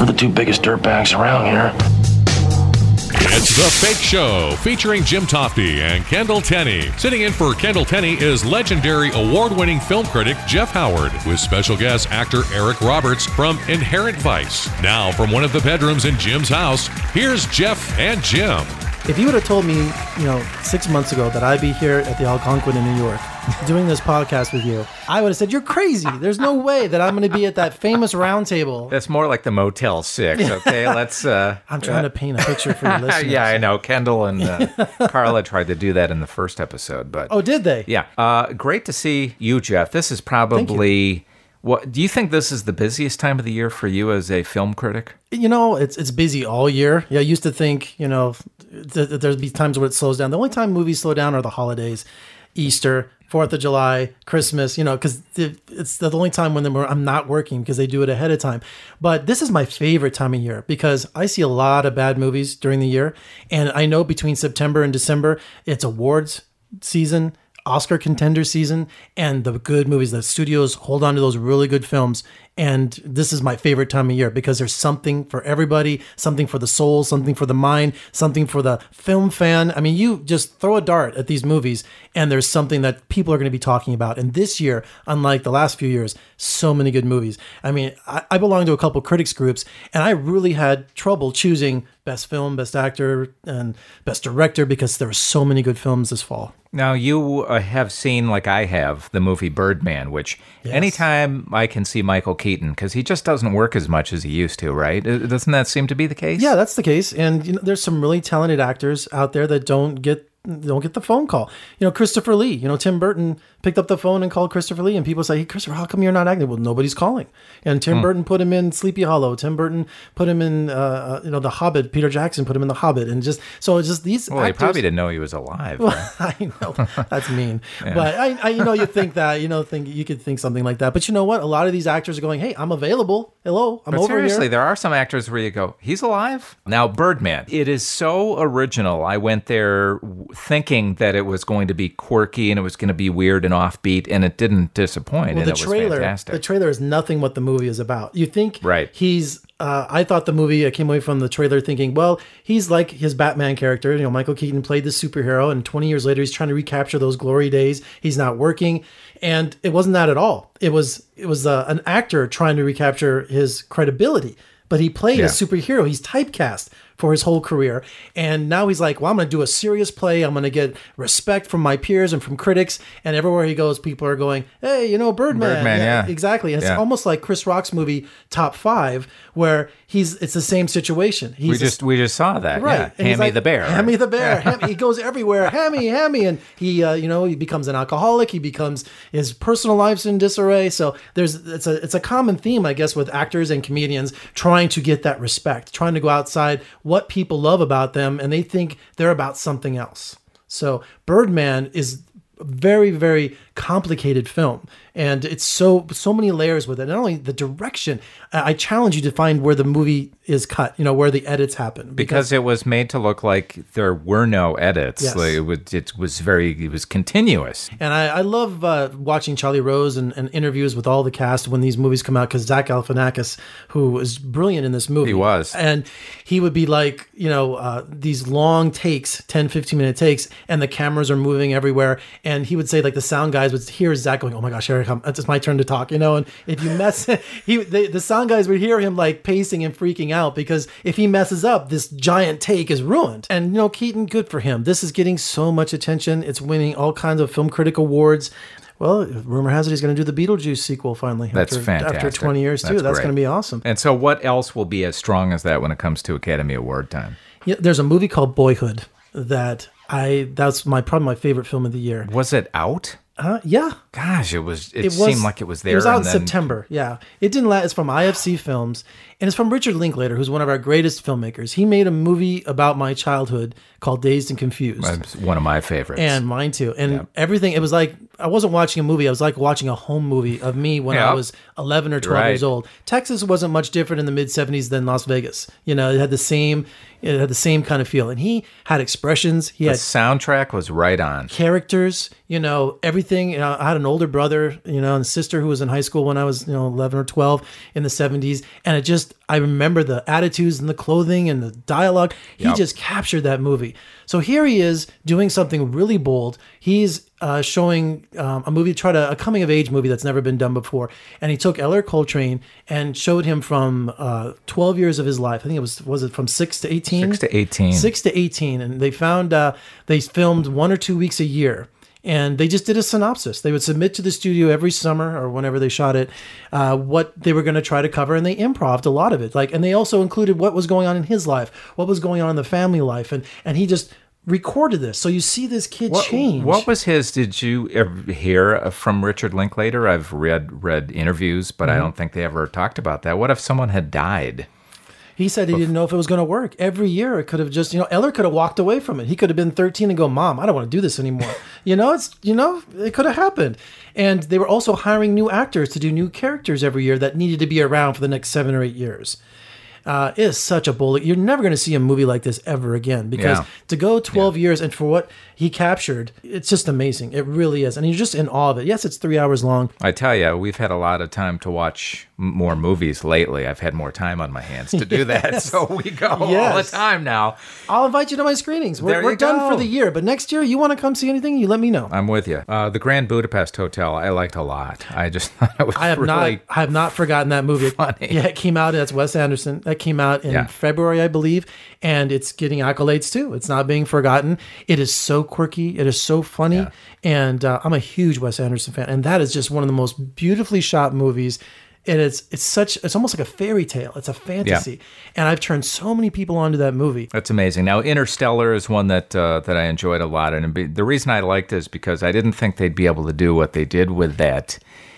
We're the two biggest dirtbags around here. It's The Fake Show, featuring Jim Tofte and Kendall Tenney. Sitting in for Kendall Tenney is legendary award-winning film critic Jeff Howard, with special guest actor Eric Roberts from Inherent Vice. Now, from one of the bedrooms in Jim's house, here's Jeff and Jim. If you would have told me, 6 months ago that I'd be here at the Algonquin in New York doing this podcast with you, I would have said, you're crazy. There's no way that I'm going to be at that famous round table. That's more like the Motel 6, okay? Let's... I'm trying to paint a picture for your listeners. Yeah, I know. Kendall and Carla tried to do that in the first episode, but... Oh, did they? Yeah. Great to see you, Jeff. This is probably... What do you think this is the busiest time of the year for you as a film critic? It's busy all year. Yeah, I used to think, there'd be times where it slows down. The only time movies slow down are the holidays, Easter, 4th of July, Christmas, because it's the only time when I'm not working because they do it ahead of time. But this is my favorite time of year because I see a lot of bad movies during the year. And I know between September and December, it's awards season, Oscar contender season, and the good movies. The studios hold on to those really good films. And this is my favorite time of year because there's something for everybody, something for the soul, something for the mind, something for the film fan. I mean, you just throw a dart at these movies and there's something that people are going to be talking about. And this year, unlike the last few years, so many good movies. I mean, I belong to a couple critics groups and I really had trouble choosing best film, best actor, and best director because there were so many good films this fall. Now, you have seen, like I have, the movie Birdman, which anytime I can see Michael Keaton, because he just doesn't work as much as he used to, right? Doesn't that seem to be the case? Yeah, that's the case. And there's some really talented actors out there that don't get the phone call. Christopher Lee, Tim Burton picked up the phone and called Christopher Lee and people say, hey, Christopher, how come you're not acting? Well, nobody's calling. And Tim Burton put him in Sleepy Hollow. Tim Burton put him in, The Hobbit. Peter Jackson put him in The Hobbit. And these Well, actors, he probably didn't know he was alive. Well, I know. That's mean. Yeah. But you think that, you could think something like that. But you know what? A lot of these actors are going, hey, I'm available. Hello, I'm over seriously, here. There are some actors where you go, he's alive? Now, Birdman, it is so original. I went there thinking that it was going to be quirky and it was going to be weird and offbeat, and it didn't disappoint. Well, and it was fantastic. The trailer is nothing what the movie is about. You think he's... I thought the movie, I came away from the trailer thinking, well, he's like his Batman character. Michael Keaton played this superhero, and 20 years later, he's trying to recapture those glory days. He's not working. And it wasn't that at all. It was an actor trying to recapture his credibility. But he played a superhero. He's typecast for his whole career. And now he's like, well, I'm going to do a serious play. I'm going to get respect from my peers and from critics. And everywhere he goes, people are going, hey, Birdman. Yeah. Exactly. It's almost like Chris Rock's movie Top 5, where it's the same situation. We just saw that. Right. Yeah. Hammy the bear. Hammy the bear. He goes everywhere. Hammy. And he, he becomes an alcoholic. He becomes, his personal life's in disarray. So it's a common theme, I guess, with actors and comedians trying to get that respect, trying to go outside what people love about them, and they think they're about something else. So Birdman is a very, very complicated film, and it's so many layers with it. Not only the direction, I challenge you to find where the movie is cut, where the edits happen, because it was made to look like there were no edits. Yes. Like it was continuous. And I love watching Charlie Rose and interviews with all the cast when these movies come out, because Zach Galifianakis, who is brilliant in this movie, he was, and he would be like, these long takes, 10, 15-minute takes, and the cameras are moving everywhere, and he would say, like, the sound guys would hear Zach going, oh my gosh, Eric, it's my turn to talk, and if you mess, the sound guys would hear him like pacing and freaking out, because if he messes up, this giant take is ruined. And Keaton, good for him. This is getting so much attention. It's winning all kinds of film critic awards. Well, rumor has it he's going to do the Beetlejuice sequel finally. That's fantastic. After 20 years, too. That's going to be awesome. And so what else will be as strong as that when it comes to Academy Award time? Yeah, there's a movie called Boyhood that's probably my favorite film of the year. Was it out? Yeah. Gosh, it seemed like it was there. It was out in September. Yeah. It didn't last. It's from IFC Films, and it's from Richard Linklater, who's one of our greatest filmmakers. He made a movie about my childhood called Dazed and Confused. It's one of my favorites. And mine too. And everything, it was like, I wasn't watching a movie. I was like watching a home movie of me when I was 11 or 12 years old. Texas wasn't much different in the mid-70s than Las Vegas. It had the same kind of feel. And he had expressions. The soundtrack was right on. Characters, everything everything. I had an older brother, and sister who was in high school when I was, 11 or 12 in the 70s. And I remember the attitudes and the clothing and the dialogue. He just captured that movie. So here he is doing something really bold. He's showing a coming of age movie that's never been done before. And he took Eller Coltrane and showed him from 12 years of his life. I think was it from 6 to 18? 6 to 18. 6 to 18. And they found, they filmed 1 or 2 weeks a year. And they just did a synopsis. They would submit to the studio every summer or whenever they shot it, what they were going to try to cover, and they improv'd a lot of it. And they also included what was going on in his life, what was going on in the family life, and he just recorded this. So you see this kid change. What was his? Did you ever hear from Richard Linklater? I've read interviews, but I don't think they ever talked about that. What if someone had died? He said he didn't know if it was going to work. Every year it could have just, Eller could have walked away from it. He could have been 13 and go, Mom, I don't want to do this anymore. It could have happened. And they were also hiring new actors to do new characters every year that needed to be around for the next 7 or 8 years. It is such a bullet. You're never going to see a movie like this ever again, because to go 12 years and for what he captured, it's just amazing. It really is. And you're just in awe of it. Yes, it's 3 hours long. I tell you, we've had a lot of time to watch more movies lately. I've had more time on my hands to do that. So we go all the time now. I'll invite you to my screenings. We're done for the year, but next year you want to come see anything, you let me know. I'm with you. The Grand Budapest Hotel, I liked a lot. I just thought it was I have not forgotten that movie. Funny. Yeah, it came out. That's Wes Anderson. That came out in February, I believe, and it's getting accolades too. It's not being forgotten. It is so quirky. It is so funny, and I'm a huge Wes Anderson fan. And that is just one of the most beautifully shot movies. And it's almost like a fairy tale. It's a fantasy, and I've turned so many people onto that movie. That's amazing. Now, Interstellar is one that I enjoyed a lot, and the reason I liked it is because I didn't think they'd be able to do what they did with that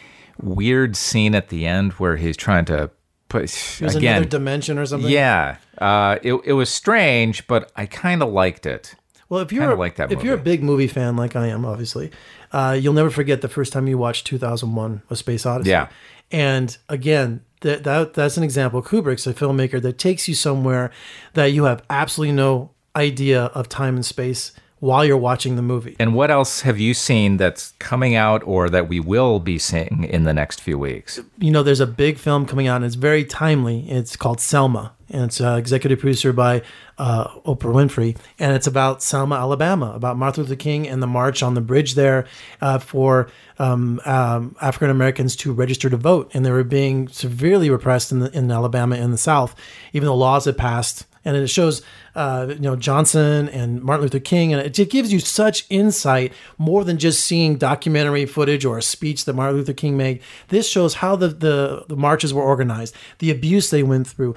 weird scene at the end where he's trying to put another dimension or something. Yeah, it was strange, but I kind of liked it. Well, if you're a big movie fan like I am, obviously, you'll never forget the first time you watched 2001: A Space Odyssey. Yeah. And again, that's an example. Kubrick's a filmmaker that takes you somewhere that you have absolutely no idea of time and space while you're watching the movie. And what else have you seen that's coming out or that we will be seeing in the next few weeks? There's a big film coming out, and it's very timely. It's called Selma, and it's executive producer by Oprah Winfrey, and it's about Selma, Alabama, about Martin Luther King and the march on the bridge there for African Americans to register to vote, and they were being severely repressed in Alabama and the South, even though laws had passed. And it shows, Johnson and Martin Luther King, and it gives you such insight, more than just seeing documentary footage or a speech that Martin Luther King made. This shows how the marches were organized, the abuse they went through.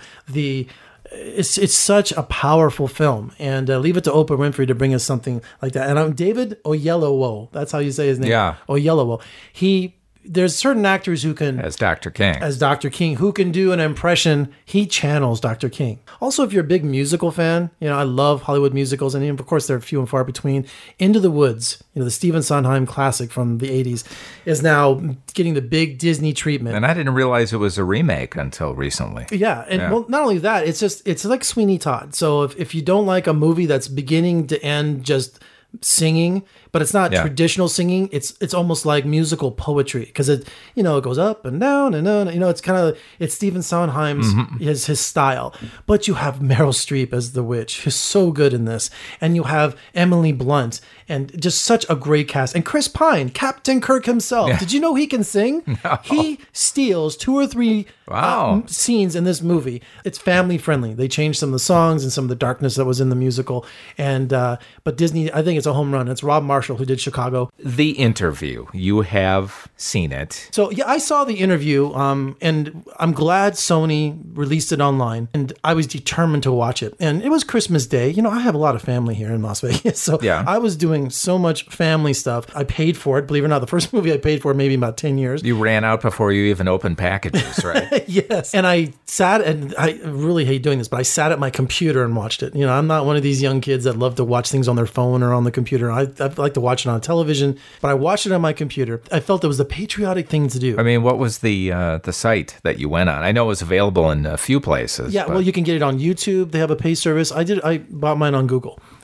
It's such a powerful film, and leave it to Oprah Winfrey to bring us something like that. And David Oyelowo, that's how you say his name. Yeah, Oyelowo. There's certain actors who can... As Dr. King, who can do an impression. He channels Dr. King. Also, if you're a big musical fan, I love Hollywood musicals, and of course, they're few and far between. Into the Woods, the Stephen Sondheim classic from the 80s, is now getting the big Disney treatment. And I didn't realize it was a remake until recently. Yeah, and well, not only that, it's like Sweeney Todd. So if you don't like a movie that's beginning to end just singing, but it's not traditional singing, it's almost like musical poetry, because it goes up and down and down, it's Stephen Sondheim's his style. But you have Meryl Streep as the witch, who's so good in this, and you have Emily Blunt, and just such a great cast, and Chris Pine, Captain Kirk himself. Did you know he can sing? No. He steals 2 or 3 scenes in this movie. It's family friendly. They changed some of the songs and some of the darkness that was in the musical, and but Disney, I think it's a home run. It's Rob Marshall, who did Chicago. The Interview. You have seen it. So yeah, I saw The Interview, and I'm glad Sony released it online, and I was determined to watch it. And it was Christmas Day. I have a lot of family here in Las Vegas, so I was doing so much family stuff. I paid for it. Believe it or not, the first movie I paid for maybe about 10 years. You ran out before you even opened packages, right? Yes. And I sat, and I really hate doing this, but I sat at my computer and watched it. I'm not one of these young kids that love to watch things on their phone or on the computer. I like to watch it on television, but I watched it on my computer. I felt it was the patriotic thing to do. I mean, what was the site that you went on? I know it was available in a few places. Yeah, well, you can get it on YouTube. They have a pay service. I bought mine on Google.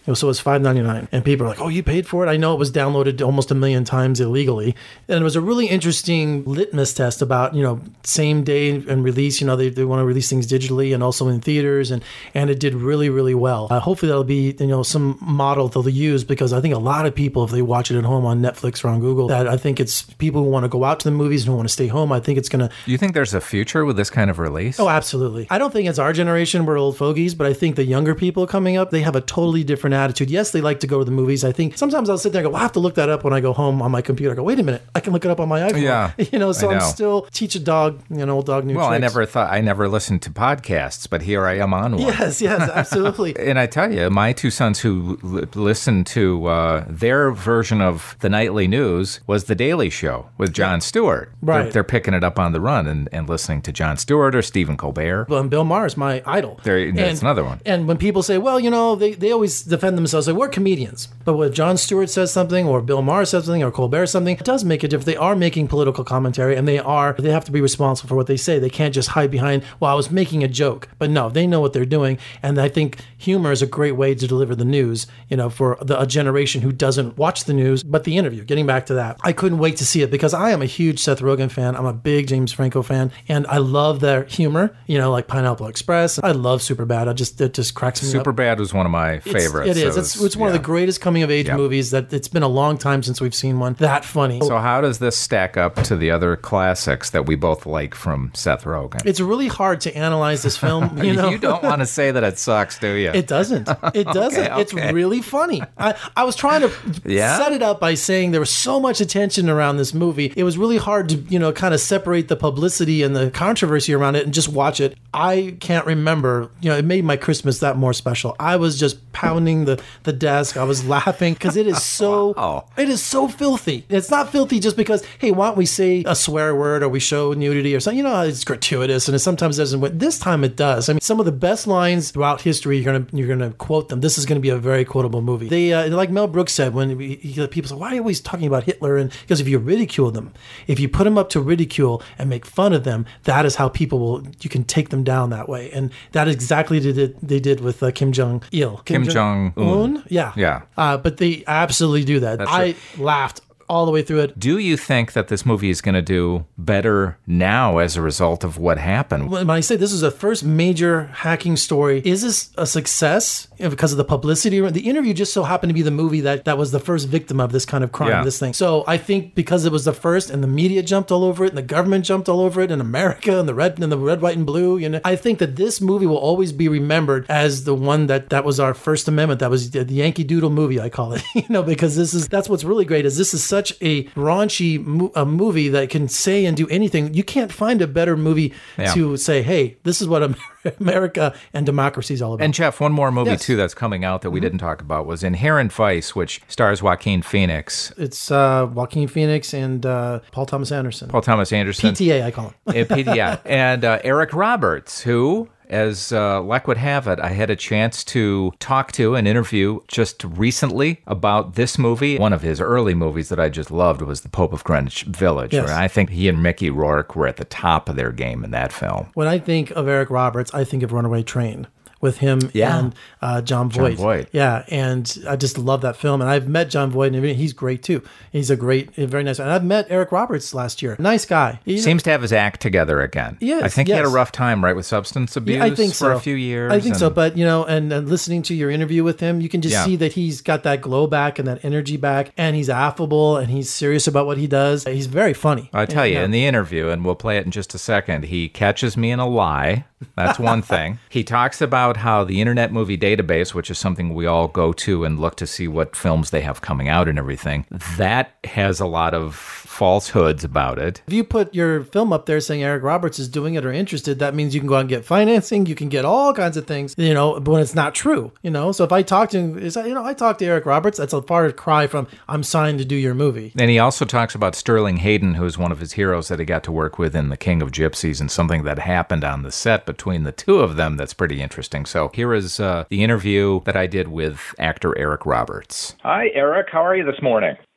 So it was $5.99. And people are like, oh, you paid for it? I know it was downloaded almost 1 million times illegally. And it was a really interesting litmus test about, same day and release. They want to release things digitally and also in theaters. And it did really, really well. Hopefully that'll be, some model they'll use, because I think a lot of people, if they watch it at home on Netflix or on Google, that I think it's people who want to go out to the movies and who want to stay home. I think it's going to... Do you think there's a future with this kind of release? Oh, absolutely. I don't think it's our generation, we're old fogies, but I think the younger people coming up, they have a totally different attitude. Yes, they like to go to the movies. I think sometimes I'll sit there and go, well, I have to look that up when I go home on my computer. I go, wait a minute, I can look it up on my iPhone. Yeah. So I'm still teach a dog, old dog new tricks. I never listened to podcasts, but here I am on one. Yes, absolutely. And I tell you, my two sons who listened to their version of the nightly news was The Daily Show with Jon Stewart. Right. They're picking it up on the run and listening to Jon Stewart or Stephen Colbert. Well, and Bill Maher is my idol. That's another one. And when people say, well, they always defend themselves, like, we're comedians. But when Jon Stewart says something, or Bill Maher says something, or Colbert something, it does make a difference. They are making political commentary, and they have to be responsible for what they say. They can't just hide behind, well, I was making a joke. But no, they know what they're doing. And I think humor is a great way to deliver the news, for a generation who doesn't watch the news, but the interview. Getting back to that, I couldn't wait to see it, because I am a huge Seth Rogen fan. I'm a big James Franco fan, and I love their humor, like Pineapple Express. I love Superbad. It just cracks me up. Superbad was one of my favorites. It is. It's one of the greatest coming-of-age movies that it's been a long time since we've seen one that funny. So how does this stack up to the other classics that we both like from Seth Rogen? It's really hard to analyze this film. You don't want to say that it sucks, do you? It doesn't. It doesn't. Okay. It's really funny. I was trying to set it up by saying there was so much attention around this movie. It was really hard to, kind of separate the publicity and the controversy around it and just watch it. I can't remember, it made my Christmas that more special. I was just pounding the desk. I was laughing because it is so, Wow. It is so filthy. It's not filthy just because, hey, why don't we say a swear word or we show nudity or something? It's gratuitous and it sometimes doesn't. This time it does. I mean, some of the best lines throughout history, you're gonna quote them. This is going to be a very quotable movie. They like Mel Brooks said when people say, why are you always talking about Hitler? And because if you ridicule them, if you put them up to ridicule and make fun of them, that is how you can take them down that way. And that is exactly what they did with Kim Jong-il. Kim Jong-un. Yeah. But they absolutely do that. I laughed all the way through it. Do you think that this movie is going to do better now as a result of what happened? When I say this is the first major hacking story, is this a success because of the publicity? The interview just so happened to be the movie that was the first victim of this kind of crime, this thing. So I think because it was the first and the media jumped all over it and the government jumped all over it and America and the red, white, and blue, I think that this movie will always be remembered as the one that was our First Amendment. That was the Yankee Doodle movie, I call it, because that's what's really great is this is such a raunchy movie that can say and do anything. You can't find a better movie to say, hey, this is what America and democracy is all about. And Jeff, one more movie too that's coming out that we didn't talk about was Inherent Vice, which stars Joaquin Phoenix. It's Joaquin Phoenix and Paul Thomas Anderson. PTA, I call him. PTA. And Eric Roberts, who... As luck would have it, I had a chance to talk to and interview just recently about this movie. One of his early movies that I just loved was The Pope of Greenwich Village. Yes. I think he and Mickey Rourke were at the top of their game in that film. When I think of Eric Roberts, I think of Runaway Train. With him and Jon Voight. Yeah, and I just love that film. And I've met Jon Voight, and he's great too. He's very nice. And I've met Eric Roberts last year. Nice guy. Seems to have his act together again. Yes, I think he had a rough time, right, with substance abuse for a few years. I think so. But, and listening to your interview with him, you can just see that he's got that glow back and that energy back. And he's affable and he's serious about what he does. He's very funny. I tell you, in the interview, and we'll play it in just a second, he catches me in a lie. That's one thing. He talks about how the Internet Movie Database, which is something we all go to and look to see what films they have coming out and everything, that has a lot of falsehoods about it. If you put your film up there saying Eric Roberts is doing it or interested, that means you can go out and get financing, you can get all kinds of things, but when it's not true, So if I talk to him, I talk to Eric Roberts, that's a far cry from I'm signed to do your movie. And he also talks about Sterling Hayden, who's one of his heroes that he got to work with in The King of Gypsies, and something that happened on the set between the two of them that's pretty interesting. So here is the interview that I did with actor Eric Roberts. Hi, Eric. How are you this morning?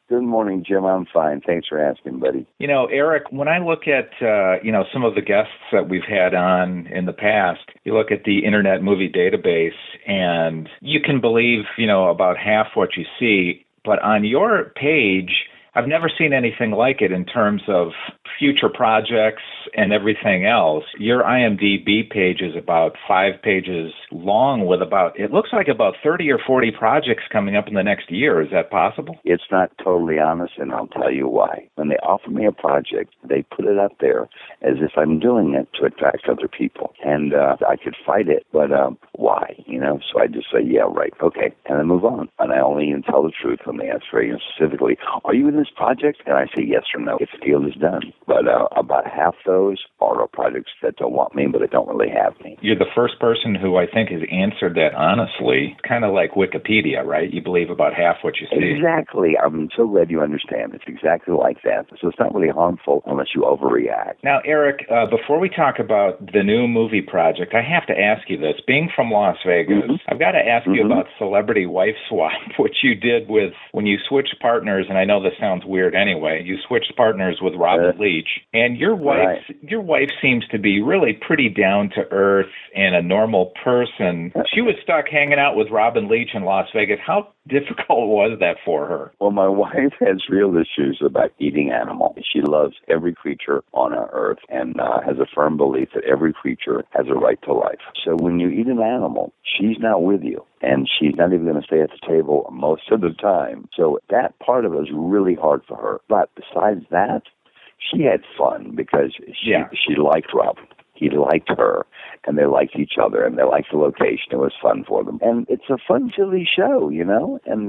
Good morning, Jim. I'm fine. Thanks for asking, buddy. You know, Eric, when I look at, some of the guests that we've had on in the past, you look at the Internet Movie Database, and you can believe, about half what you see. But on your page, I've never seen anything like it in terms of future projects and everything else. Your IMDb page is about 5 pages long with it looks like about 30 or 40 projects coming up in the next year. Is that possible? It's not totally honest, and I'll tell you why. When they offer me a project, they put it up there as if I'm doing it to attract other people. And I could fight it, but why? So I just say, yeah, right, okay, and I move on. And I only even tell the truth when they ask very specifically, are you in this project? And I say yes or no if the deal is done. But about half those are projects that don't want me, but they don't really have me. You're the first person who I think has answered that honestly, kind of like Wikipedia, right? You believe about half what you see. Exactly. I'm so glad you understand. It's exactly like that. So it's not really harmful unless you overreact. Now, Eric, before we talk about the new movie project, I have to ask you this. Being from Las Vegas, I've got to ask you about Celebrity Wife Swap, which you did when you switched partners, and I know this sounds weird anyway. You switched partners with Robin Leach, and your wife seems to be really pretty down to earth and a normal person. She was stuck hanging out with Robin Leach in Las Vegas. How difficult was that for her? Well, my wife has real issues about eating animals. She loves every creature on our earth and has a firm belief that every creature has a right to life. So when you eat an animal, she's not with you, and she's not even going to stay at the table most of the time. So that part of it was really hard for her. But besides that, she had fun because she liked Robin. He liked her, and they liked each other, and they liked the location. It was fun for them. And it's a fun, silly show, and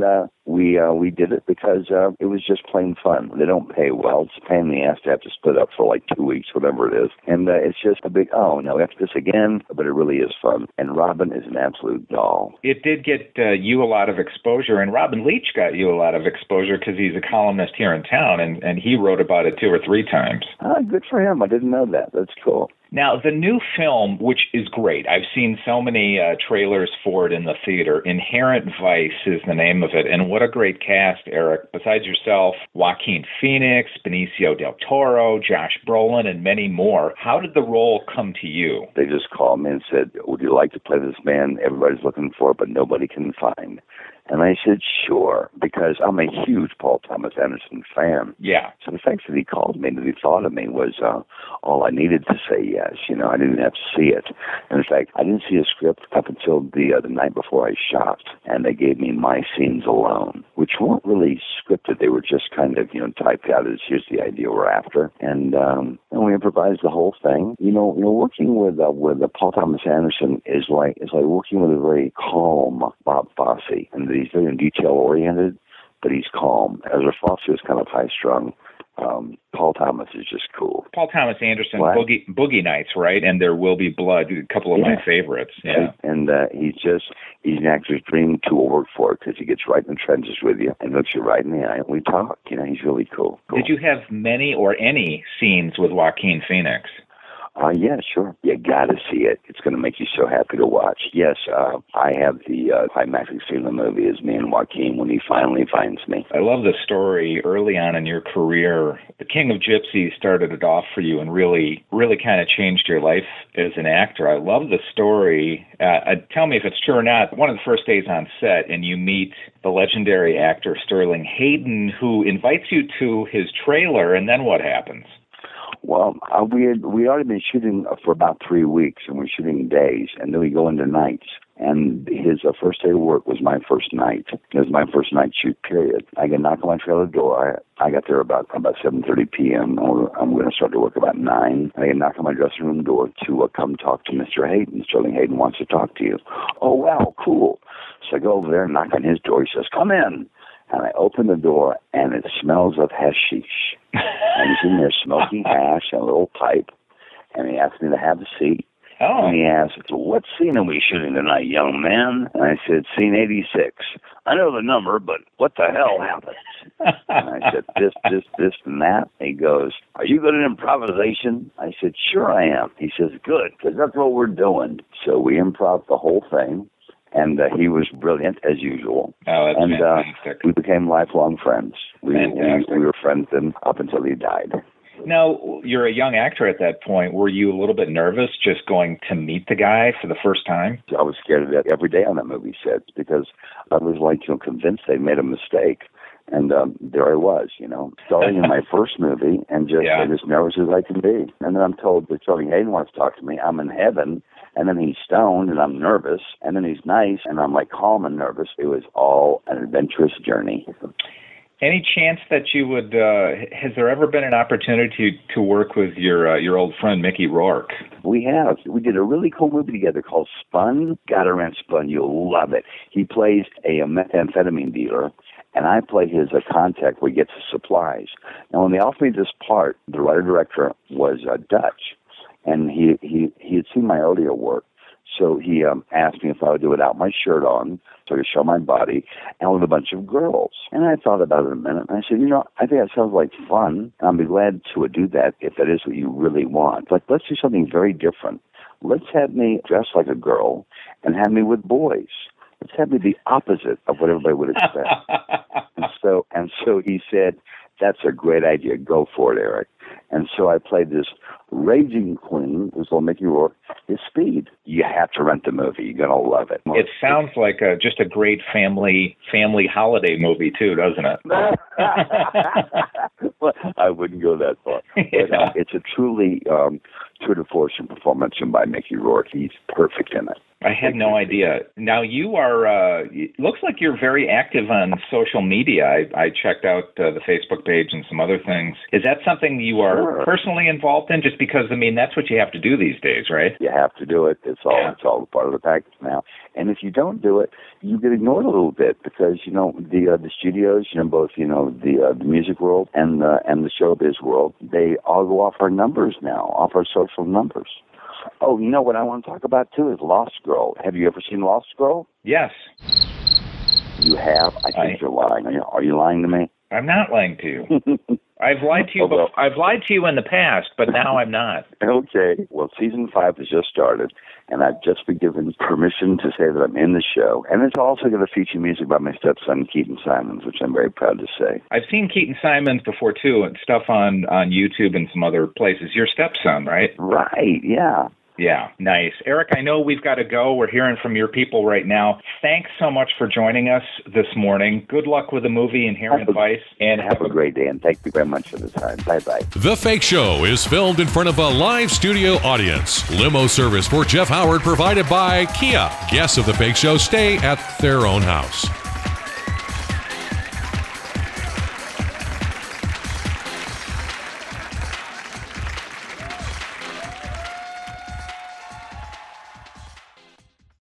we did it because it was just plain fun. They don't pay well. It's a pain in the ass to have to split up for like 2 weeks, whatever it is. And it's just a big, oh, no, after this again, but it really is fun. And Robin is an absolute doll. It did get you a lot of exposure, and Robin Leach got you a lot of exposure because he's a columnist here in town, and he wrote about it 2 or 3 times. Good for him. I didn't know that. That's cool. Now, the new film, which is great, I've seen so many trailers for it in the theater. Inherent Vice is the name of it, and what a great cast, Eric. Besides yourself, Joaquin Phoenix, Benicio del Toro, Josh Brolin, and many more. How did the role come to you? They just called me and said, would you like to play this man everybody's looking for but nobody can find? And I said, sure, because I'm a huge Paul Thomas Anderson fan. Yeah. So the fact that he called me, that he thought of me was all I needed to say yes. I didn't have to see it. And in fact, I didn't see a script up until the night before I shot, and they gave me my scenes alone, which weren't really scripted. They were just kind of, typed out as here's the idea we're after. And we improvised the whole thing. Working with Paul Thomas Anderson is like working with a very calm Bob Fosse. And he's very detail-oriented, but he's calm. Ezra Fosse is kind of high-strung. Paul Thomas is just cool. Paul Thomas Anderson, Boogie Nights, right? And There Will Be Blood, a couple of my favorites. Yeah. And he's an actor's dream to work for because he gets right in the trenches with you and looks you right in the eye, and we talk. He's really cool. Did you have many or any scenes with Joaquin Phoenix? Yeah, sure. You got to see it. It's going to make you so happy to watch. Yes, I have the climactic scene of the movie is me and Joaquin when he finally finds me. I love the story early on in your career. The King of Gypsies started it off for you and really, really kind of changed your life as an actor. I love the story. Tell me if it's true or not. One of the first days on set, and you meet the legendary actor Sterling Hayden, who invites you to his trailer, and then what happens? Well, we'd already been shooting for about 3 weeks, and we're shooting days, and then we go into nights. And his first day of work was my first night. It was my first night shoot, period. I get knocked on my trailer door. I got there about 7:30 p.m. I'm going to start to work about 9. I get knocked on my dressing room door to come talk to Mr. Hayden. Sterling Hayden wants to talk to you. Oh, wow, cool. So I go over there and knock on his door. He says, come in. And I open the door, and it smells of hashish. And he's in there smoking hash and a little pipe. And he asked me to have a seat. Oh. And he asked, what scene are we shooting tonight, young man? And I said, scene 86. I know the number, but what the hell happened? And I said, this, and that. And he goes, are you good at improvisation? I said, sure I am. He says, good, because that's what we're doing. So we improv the whole thing. And he was brilliant, as usual. Oh, that's fantastic. We became lifelong friends. We Fantastic. were friends then up until he died. Now, you're a young actor at that point. Were you a little bit nervous just going to meet the guy for the first time? I was scared of that every day on that movie set because I was convinced they made a mistake. And there I was, starring in my first movie and just as nervous as I can be. And then I'm told that Charlie Hayden wants to talk to me. I'm in heaven, and then he's stoned, and I'm nervous. And then he's nice, and I'm like calm and nervous. It was all an adventurous journey. Any chance that you would, has there ever been an opportunity to work with your old friend Mickey Rourke? We have. We did a really cool movie together called Spun. Gotta rent Spun. You'll love it. He plays a methamphetamine dealer, and I play his contact where he gets his supplies. Now, when they offered me this part, the writer-director was Dutch, and he had seen my earlier work. So he asked me if I would do it without my shirt on, so I could show my body, and with a bunch of girls. And I thought about it a minute, and I said, I think that sounds like fun. I'll be glad to do that if that is what you really want. But let's do something very different. Let's have me dress like a girl and have me with boys. Let's have me the opposite of what everybody would expect. and so he said, that's a great idea. Go for it, Eric. And so I played this raging queen, who's little Mickey Rourke, his Speed. You have to rent the movie. You're going to love it. It sounds like just a great family holiday movie, too, doesn't it? Well, I wouldn't go that far. But, it's a truly tour de force performance by Mickey Rourke. He's perfect in it. I had no idea. Now, you are, it looks like you're very active on social media. I checked out the Facebook page and some other things. Is that something you are personally involved in? Just because, that's what you have to do these days, right? You have to do it. It's all part of the package now. And if you don't do it, you get ignored a little bit because, the studios, both, the music world and the showbiz world, they all go off our numbers now, off our social numbers. Oh, what I want to talk about, too, is Lost Girl. Have you ever seen Lost Girl? Yes. You have? I think you're lying. Are you lying to me? I'm not lying to you. I've lied to you. I've lied to you in the past, but now I'm not. Okay. Well, season 5 has just started, and I've just been given permission to say that I'm in the show. And it's also going to feature music by my stepson, Keaton Simons, which I'm very proud to say. I've seen Keaton Simons before, too, and stuff on YouTube and some other places. Your stepson, right? Right, yeah. Yeah, nice. Eric, I know we've got to go. We're hearing from your people right now. Thanks so much for joining us this morning. Good luck with the movie Inherent Vice. And have a great day, and thank you very much for the time. Bye-bye. The Fake Show is filmed in front of a live studio audience. Limo service for Jeff Howard provided by Kia. Guests of The Fake Show stay at their own house.